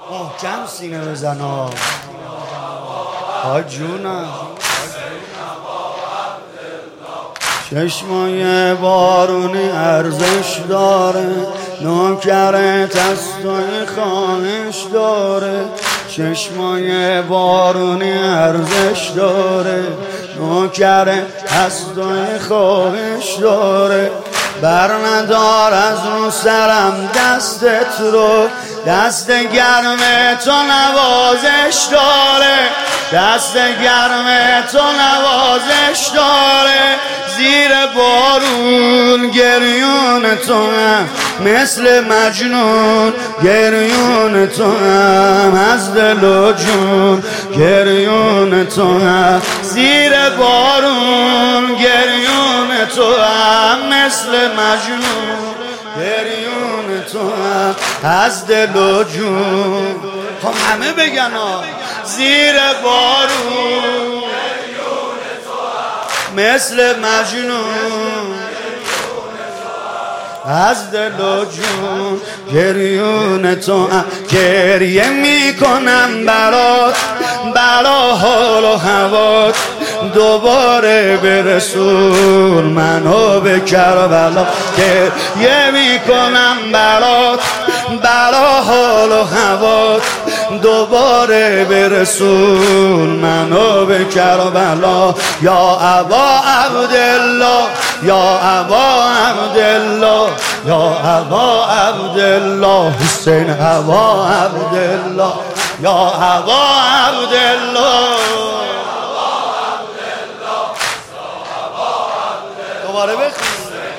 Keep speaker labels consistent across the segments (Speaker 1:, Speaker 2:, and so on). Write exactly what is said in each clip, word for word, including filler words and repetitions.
Speaker 1: محکم سینه بزنا ها جونم. چشمای بارونی ارزش داره، نوکرت از توی خواهش داره. چشمای بارونی ارزش داره، نوکرت از توی خواهش داره. بر ندار از رو سرم دستت رو، دست گرم تو نوازش داره، دست گرم تو نوازش داره. زیر بارون گریون تو هم مثل مجنون، گریون تو هم از دل و جون، گریون تو هم. زیر بارون گریون تو هم مثل مجنون، گریون تو هم از دل و جون. خب همه بگن ها. زیر بارون مثل مجنون از دل و جون، گریون تو هم. گریه میکنم برات، برا حال و هوات. دوباره برسون منو به کربلا. گریه میکنم برات، برا حال و هوات. دوباره برسون منو به کربلا. یا ابا عبدالله، یا ابا عبدالله، یا ابا عبدالله، حسین ابا عبدالله، یا ابا عبدالله. دوباره بخون.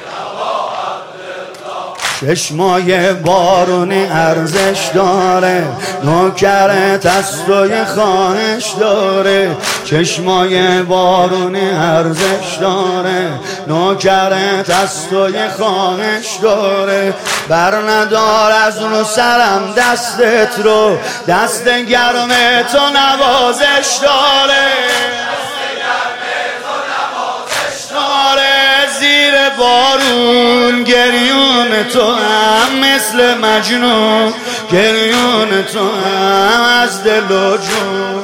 Speaker 1: چشمای بارونی ارزش داره، نوکرت از توی خواهش داره. چشمای بارونی ارزش داره، نوکرت از توی خواهش داره. بر ندار از رو سرم دستت رو، دست گرم تو نوازش داره، زیر بارون گریون تو هم مثل مجنون، گریون تو هم از دل و جون.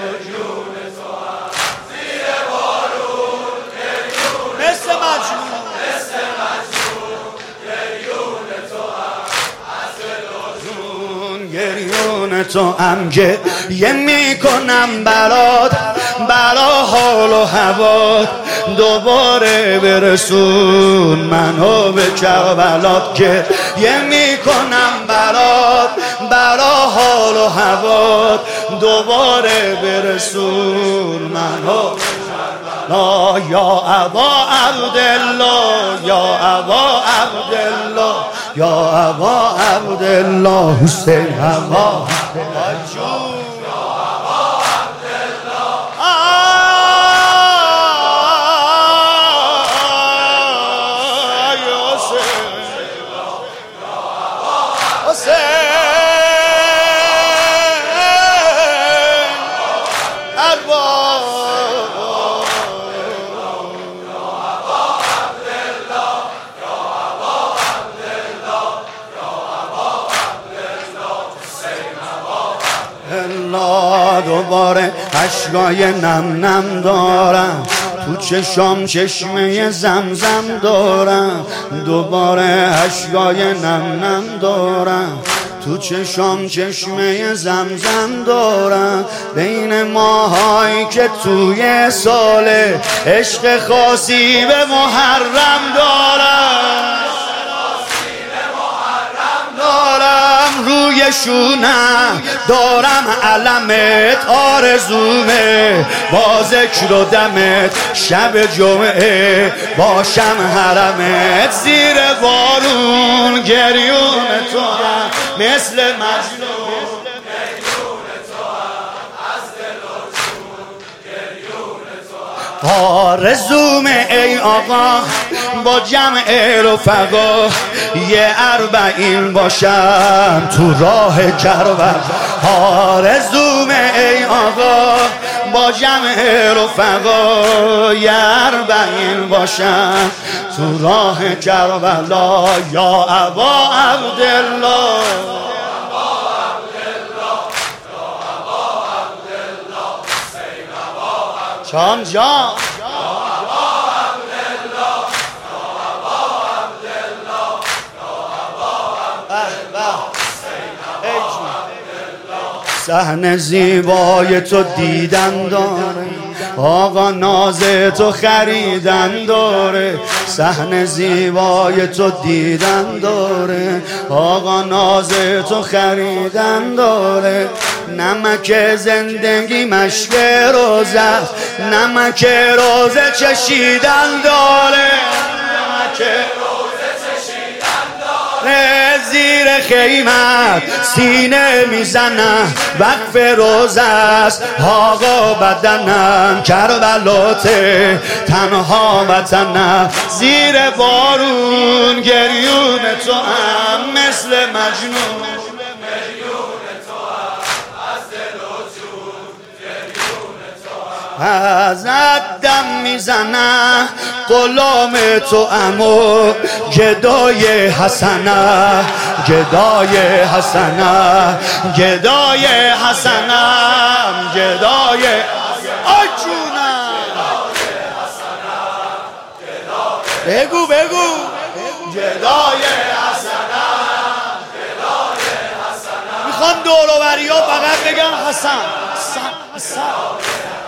Speaker 1: زیر بارون گریون مثل مجنون، مثل مجنون، گریون تو هم از دل و جون، گریون تو هم. گریه میکنم برات، برا حال و هوات. دوباره برسون منو به کربلات. گریه میکنم برات، برا حال و هوات. دوباره برسون منو به کربلا. یا ابا عبدالله، یا ابا عبدالله، یا ابا عبدالله، حسین ابا عبدالله. دوباره اشکای نم نم دارم، تو چشام چشمه زمزم دارم. دوباره اشکای نم نم دارم، تو چشام چشمه زمزم دارم. بین ماهایی که توی ساله عشق خاصی به محرم دارم، روی شونم دارم علمت. آرزومه با ذکر و دمت، شب جمعه باشم حرمت. زیر بارون گریون تو هم مثل مجنون، گریون تو هم از دل و جون، گریون تو هم. آرزومه ای آقا با جمع رفقا، یه اربعین باشم تو راه کربلا. آرزومه ای آقا با جمع رفقا، یه اربعین باشم تو راه کربلا. یا ابا عبدالله، شام جان صحنه زیبای تو دیدن داره آقا ناز تو خریدن داره صحنه زیبای تو دیدن داره آقا ناز تو خریدن داره نمک زندگی مشک روزه است نمک روزه چشیدن داره نمک زیر خیمت سینه میزنم وقف روز است آقا بدنم کربلاته تنها وطنم زیر بارون گریون تو هم مثل مجنون ازت دم میزنم غلام تو امو گدای حسنه گدای حسنه گدای حسنم گدای آی جونم بگو بگو گدای حسنم میخوام دوروبری ها فقط بگم حسن حسن حسن